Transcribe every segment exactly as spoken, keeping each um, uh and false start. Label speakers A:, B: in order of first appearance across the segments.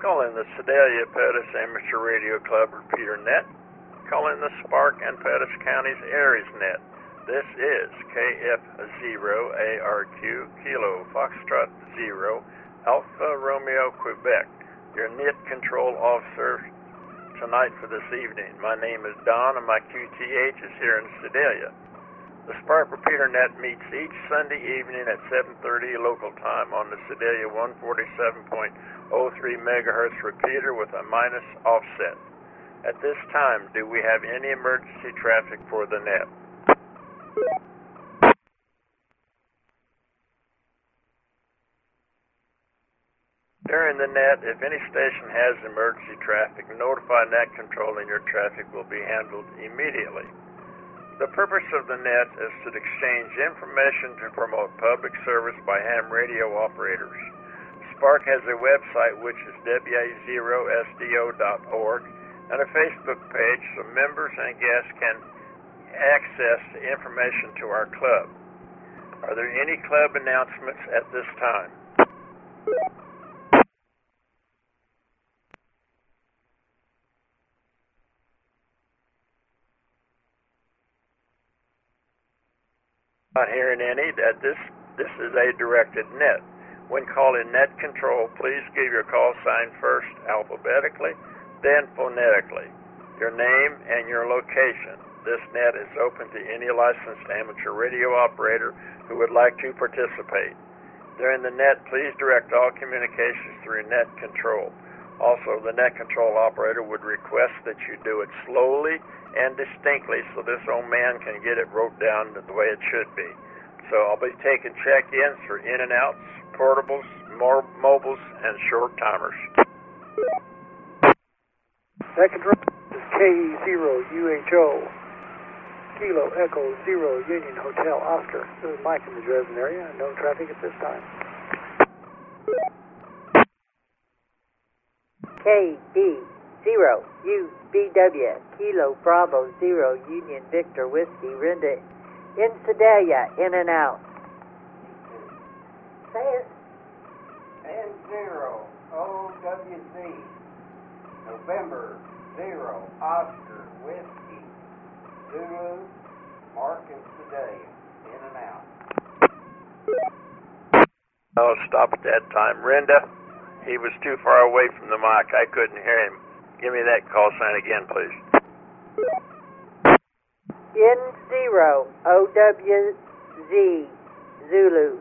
A: Calling the Sedalia Pettis Amateur Radio Club repeater net. Calling the Spark and Pettis Counties Aries net. This is K F zero A R Q Kilo Foxtrot zero Alpha Romeo Quebec, your net control officer tonight for this evening. My name is Don and my Q T H is here in Sedalia. The Spark repeater net meets each Sunday evening at seven thirty local time on the Sedalia one forty-seven point oh three megahertz repeater with a minus offset. At this time, do we have any emergency traffic for the net? During the net, if any station has emergency traffic, notify net control and your traffic will be handled immediately. The purpose of the net is to exchange information to promote public service by ham radio operators. Spark has a website which is W A zero S D O dot org and a Facebook page so members and guests can access the information to our club. Are there any club announcements at this time? Not hearing any. That this this is a directed net. When calling net control, please give your call sign first alphabetically, then phonetically, your name and your location. This net is open to any licensed amateur radio operator who would like to participate. During the net, please direct all communications through net control. Also, the net control operator would request that you do it slowly and distinctly so this old man can get it wrote down the way it should be. So I'll be taking check-ins for in and outs, portables, more mobiles, and short timers.
B: Second row is K E zero U H O Kilo Echo Zero Union Hotel Oscar. This is Mike in the Dresden area. No traffic at this time.
C: K B zero U B W Kilo Bravo Zero Union Victor Whiskey Rinda in Sedalia, in and out. Say it.
D: N zero O W Z November zero Oscar Whiskey Zulu Mark in Sedalia, in and out.
A: I'll stop at that time. Rinda, he was too far away from the mic. I couldn't hear him. Give me that call sign again, please.
C: N zero O W Z Zulu.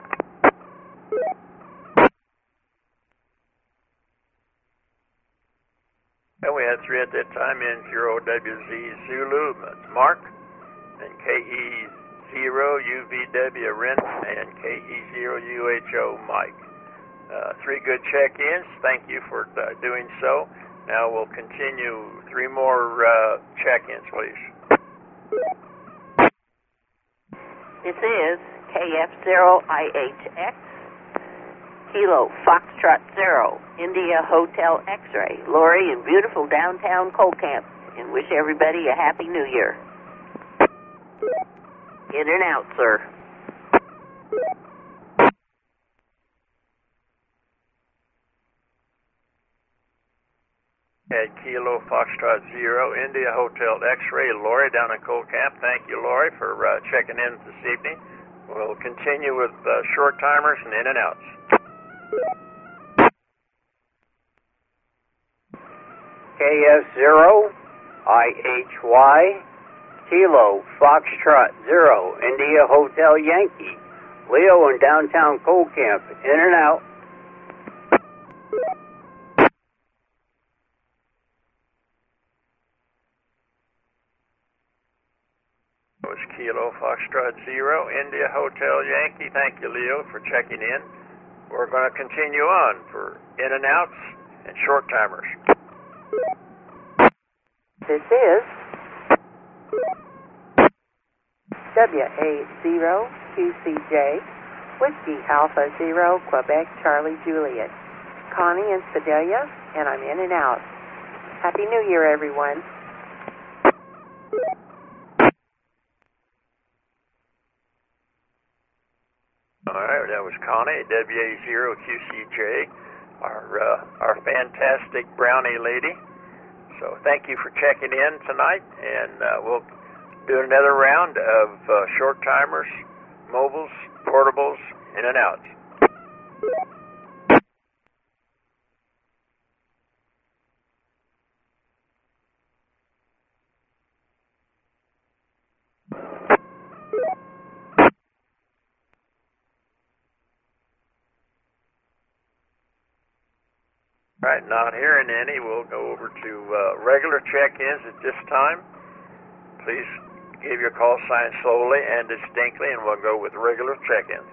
A: And we had three at that time, N zero O W Z Zulu, that's Mark, and K E zero U V W Rin, and K E zero U H O Mike. Uh, three good check-ins. Thank you for uh, doing so. Now we'll continue three more uh, check-ins, please.
E: This is K F zero I H X Kilo Foxtrot Zero India Hotel X-Ray, Lori in beautiful downtown Coal Camp, and wish everybody a happy New Year. In and out, sir.
A: At Kilo Foxtrot Zero, India Hotel X-Ray, Lori down in Coal Camp. Thank you, Lori, for uh, checking in this evening. We'll continue with uh, short timers and in and outs.
D: K F zero I H Y Kilo Foxtrot Zero India Hotel Yankee, Leo in downtown Coal Camp, in and out.
A: It was Kilo Foxtrot Zero, India Hotel Yankee. Thank you, Leo, for checking in. We're going to continue on for in and outs and short timers.
C: This is W A zero Q C J Whiskey Alpha Zero Quebec Charlie Juliet. Connie in Sedalia, and I'm in and out. Happy New Year, everyone.
A: All right, that was Connie, W A zero Q C J. our uh, our fantastic brownie lady. So thank you for checking in tonight, and uh, we'll do another round of uh, short timers, mobiles, portables, in and outs. All right, not hearing any, we'll go over to uh, regular check-ins at this time. Please give your call sign slowly and distinctly, and we'll go with regular check-ins.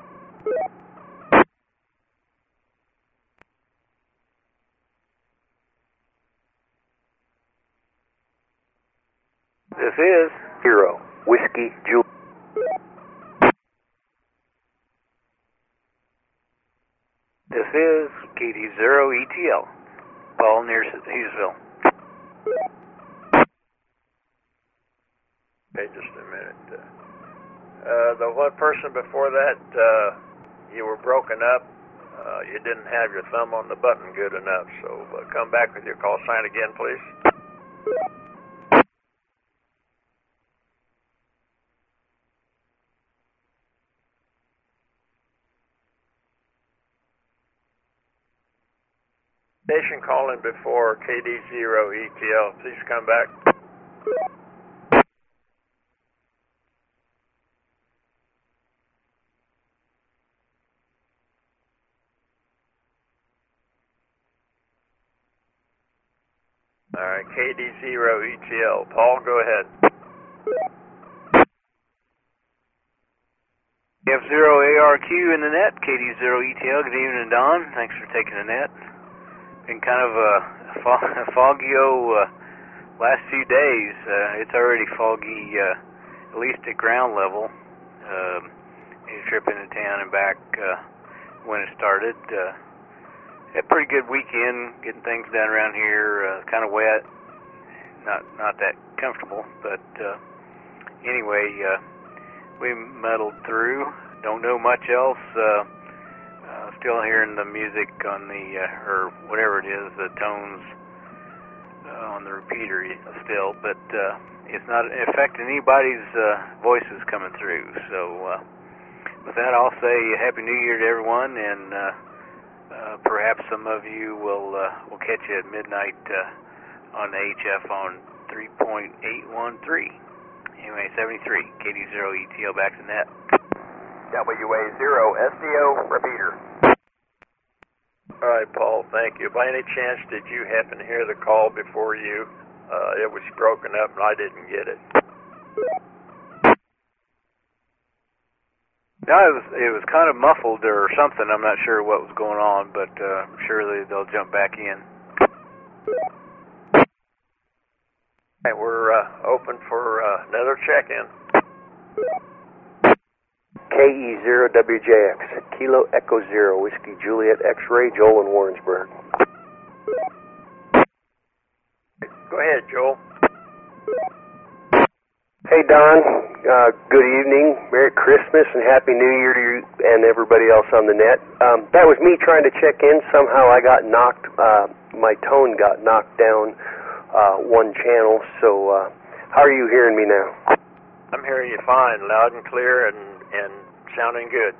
F: This is Zero Whiskey Juliet. This is K D zero E T L, Paul near Hayesville.
A: Okay, just a minute. Uh, uh, the one person before that, uh, you were broken up. Uh, you didn't have your thumb on the button good enough, so uh, come back with your call sign again, please. Station calling before K D zero E T L, please come back. All right, K D zero E T L. Paul, go ahead.
F: F zero A R Q in the net, K D zero E T L. Good evening, Don. Thanks for taking the net. Been kind of a, a foggy uh, last few days. Uh, it's already foggy, uh, at least at ground level. Uh, a trip into town and back uh, when it started. Uh, had a pretty good weekend, getting things done around here. Uh, kind of wet, not not that comfortable, but uh, anyway, uh, we muddled through. Don't know much else. Uh, Uh, still hearing the music on the, uh, or whatever it is, the tones uh, on the repeater still, but uh, it's not affecting anybody's uh, voices coming through. So uh, with that, I'll say Happy New Year to everyone, and uh, uh, perhaps some of you will uh, will catch you at midnight uh, on the H F on three point eight one three. Anyway, seventy-three, K D zero E T L back to net.
G: W A zero S D O repeater.
A: All right, Paul, thank you. By any chance, did you happen to hear the call before you? Uh, it was broken up and I didn't get it.
F: No, it was, it was kind of muffled or something. I'm not sure what was going on, but uh, surely they'll jump back in.
A: All right, we're uh, open for uh, another check-in.
H: K E zero W J X, Kilo Echo Zero, Whiskey Juliet X-Ray, Joel in Warrensburg.
A: Go ahead, Joel.
H: Hey, Don. Uh, good evening. Merry Christmas and Happy New Year to you and everybody else on the net. Um, that was me trying to check in. Somehow I got knocked, uh, my tone got knocked down uh, one channel. So uh, how are you hearing me now?
A: I'm hearing you fine, loud and clear, and, and sounding good.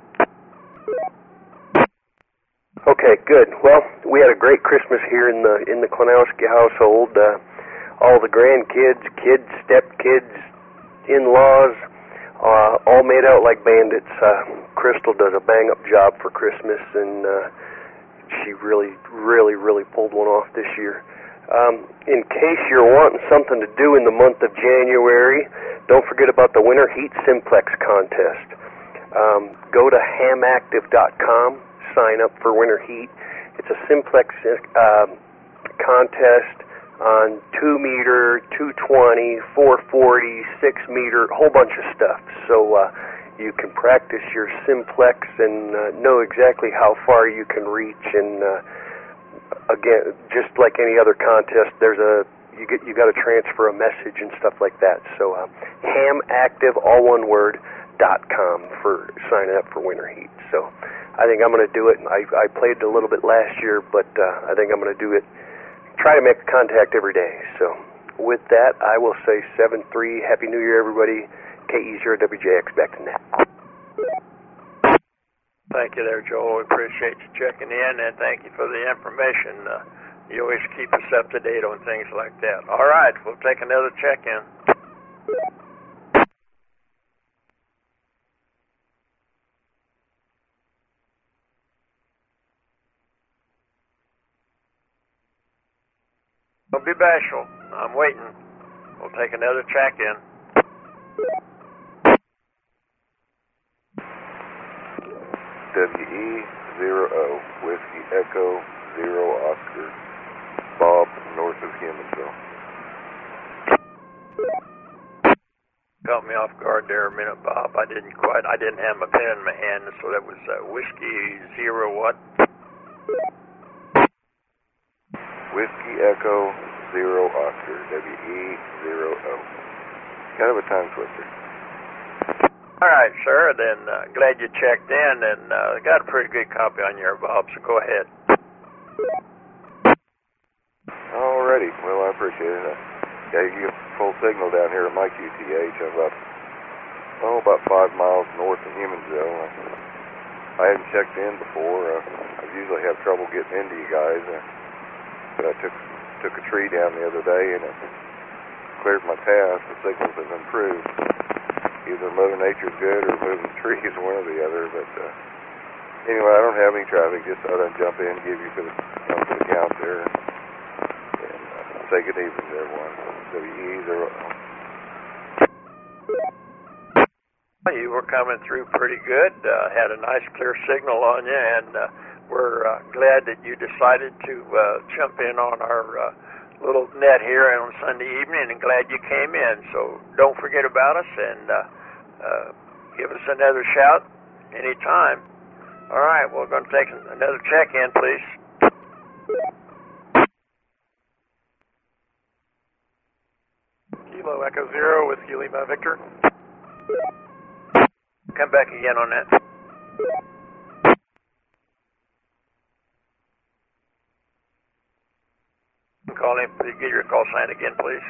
H: Okay, good. Well, we had a great Christmas here in the in the Klonowski household. Uh, all the grandkids, kids, stepkids, in-laws, uh, all made out like bandits. Uh, Crystal does a bang-up job for Christmas, and uh, she really, really, really pulled one off this year. Um, in case you're wanting something to do in the month of January, don't forget about the Winter Heat Simplex contest. Um, go to ham active dot com, sign up for Winter Heat. It's a simplex uh, contest on two meter, two twenty, four forty, six meter, a whole bunch of stuff. So uh, you can practice your simplex and uh, know exactly how far you can reach. And uh, again, just like any other contest, there's a you get you got to transfer a message and stuff like that. So uh, ham active, all one word, dot com for signing up for Winter Heat. So I think I'm going to do it. I, I played a little bit last year, but uh, I think I'm going to do it. Try to make contact every day. So with that, I will say seven three. Happy New Year, everybody. K E zero W J X back to net.
A: Thank you there, Joel. We appreciate you checking in, and thank you for the information. Uh, you always keep us up to date on things like that. All right, we'll take another check-in. Don't be bashful. I'm waiting. We'll take another check-in.
I: W E zero O, Whiskey Echo zero Oscar, Bob, north of Humansville.
A: Caught me off guard there a minute, Bob. I didn't quite, I didn't have my pen in my hand, so that was uh, Whiskey Zero what?
I: Whiskey Echo zero Oscar, W E zero O. Kind of a tongue twister.
A: All right, sir. Then uh, glad you checked in, and uh, got a pretty good copy on your Bob. So go ahead.
I: Alrighty. Well, I appreciate it. I gave you a full signal down here at my Q T H. I'm about oh about five miles north of Humansville. I, I hadn't checked in before. Uh, I usually have trouble getting into you guys, uh, but I took took a tree down the other day and it cleared my path. The signals have improved. Either Mother Nature's good or moving trees, one or the other. But uh, anyway, I don't have any traffic. Just thought I'd jump in, give you for the, you know, for the count there, and uh, say good evening to everyone. W E zero.
A: You were coming through pretty good. Uh, had a nice clear signal on you, and uh, we're uh, glad that you decided to uh, jump in on our uh, little net here on Sunday evening, and glad you came in. So don't forget about us, and uh, uh, give us another shout anytime. All right, we're going to take another check-in, please.
J: Kilo Echo Zero with Lima Victor.
A: Come back again on that. Call in, get your call sign again, please.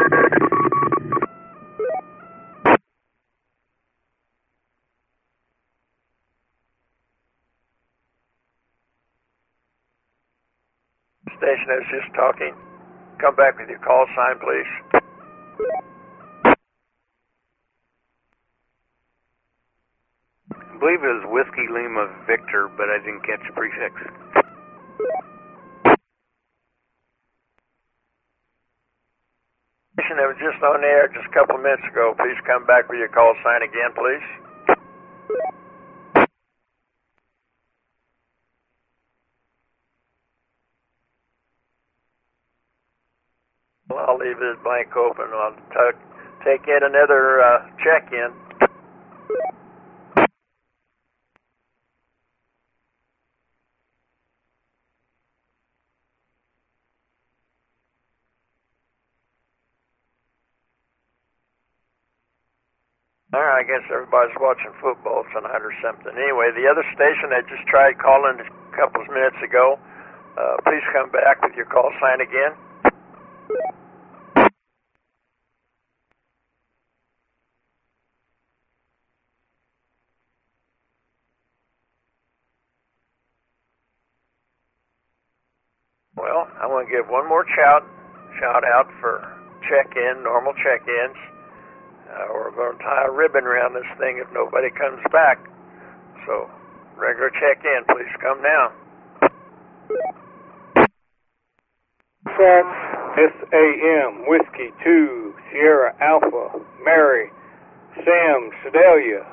A: Station I was just talking. Come back with your call sign, please.
F: I believe it was Whiskey Lima Victor, but I didn't catch the prefix.
A: That was just on air just a couple of minutes ago. Please come back with your call sign again, please. Well, I'll leave this blank open. I'll t- take in another uh, check-in. All right, I guess everybody's watching football tonight or something. Anyway, the other station that just tried calling a couple of minutes ago, uh, please come back with your call sign again. Well, I want to give one more shout, shout out for check-in, normal check-ins. Uh, we're going to tie a ribbon around this thing if nobody comes back. So, regular check-in, please come now.
B: Check.
K: S A M, Whiskey two, Sierra Alpha, Mary, Sam, Sedalia.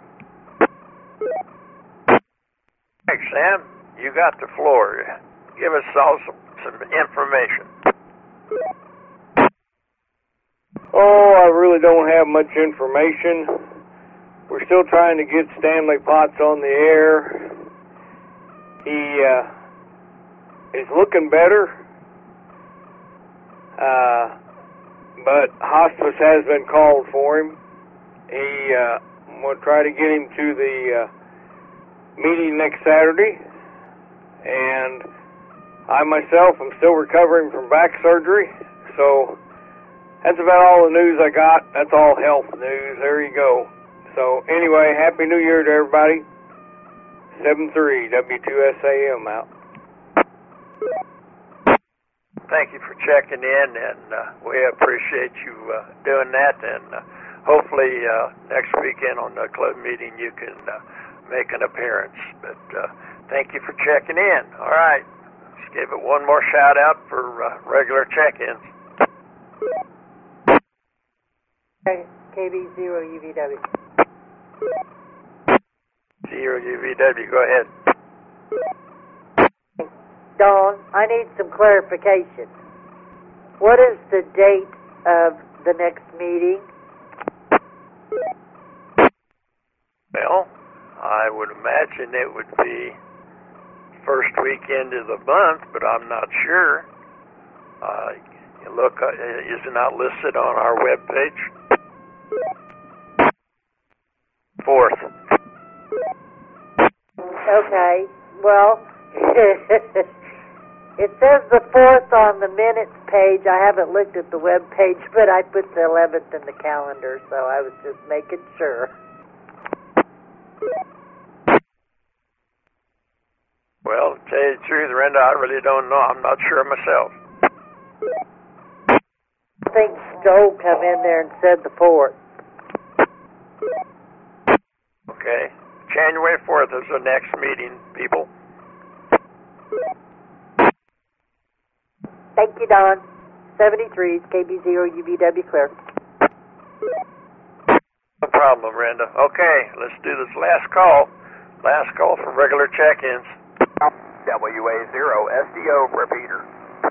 A: Thanks, Sam. You got the floor. Give us all some, some information.
K: Oh, I really don't have much information. We're still trying to get Stanley Potts on the air. He uh, is looking better, uh, but hospice has been called for him. He, uh, I'm going to try to get him to the uh, meeting next Saturday. And I myself am still recovering from back surgery. So that's about all the news I got. That's all health news. There you go. So anyway, Happy New Year to everybody. seven three W two S A M out.
A: Thank you for checking in, and uh, we appreciate you uh, doing that. And uh, hopefully uh, next weekend on the club meeting you can uh, make an appearance. But uh, thank you for checking in. All right. Let's give it one more shout out for uh, regular check-ins.
L: K B zero U V W.
A: Zero U V W, go ahead.
L: Dawn, I need some clarification. What is the date of the next meeting?
A: Well, I would imagine it would be first weekend of the month, but I'm not sure. Uh, you look, uh, is it not listed on our webpage? Fourth.
L: Okay, well, it says the fourth on the minutes page. I haven't looked at the web page, but I put the eleventh in the calendar, so I was just making sure.
A: Well, to tell you the truth, Renda, I really don't know. I'm not sure myself.
L: I think Joe come in there and said the fourth.
A: Okay. January fourth is the next meeting, people.
L: Thank you, Don. seventy-three, K B zero U V W clear.
A: No problem, Renda. Okay, let's do this last call. Last call for regular check-ins.
G: W A zero S D O repeater.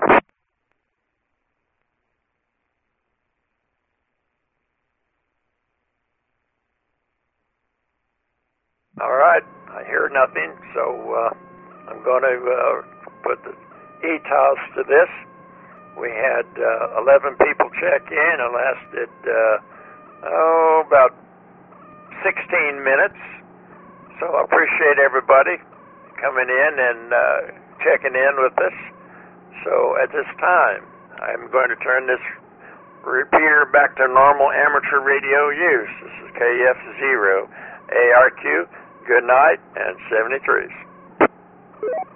A: All right, I hear nothing, so uh, I'm going to uh, put the E T O S to this. We had uh, eleven people check in. It lasted, uh, oh, about sixteen minutes. So I appreciate everybody coming in and uh, checking in with us. So at this time, I'm going to turn this repeater back to normal amateur radio use. This is K F zero A R Q. Good night and seventy-threes.